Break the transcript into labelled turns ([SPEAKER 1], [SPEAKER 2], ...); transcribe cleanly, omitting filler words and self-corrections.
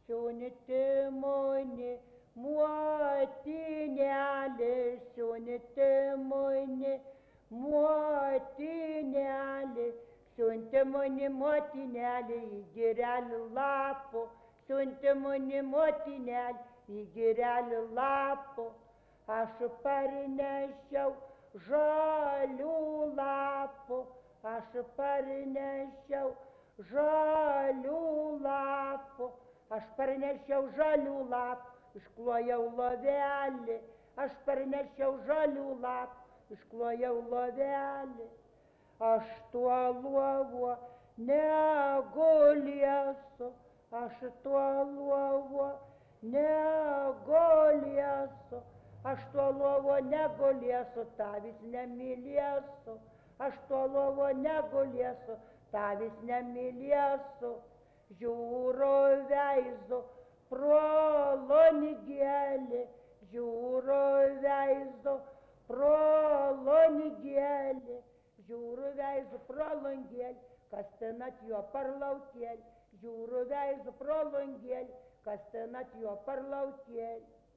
[SPEAKER 1] Siuntimuni motinėlį, siuntimuni motinėlį, siuntimuni motinėlį į girelių lapų, siuntimuni motinėlį į girelių lapų. Aš parnešiau žalių lapų, aš parnešiau žalių lapų, aš parnešiau žalių lapų, išklojau lovelį, aš parnešiau žalių lapų, išklojau lovelį. Aš tuo lovo negulėsiu, aš tuo lovo negulėsiu, aš tuo lovo negulėsiu, tavis nemylėsiu, aš tuo lovo negulėsiu, tavis nemylėsiu. Žiūro veizu pro lonigėlį, žiūro veizu pro lonigėlį, žiūro veizu pro langėlį, kas ten at jo parlautėlį, žiūro veizu pro langėlį, kas ten at jo parlautėlį.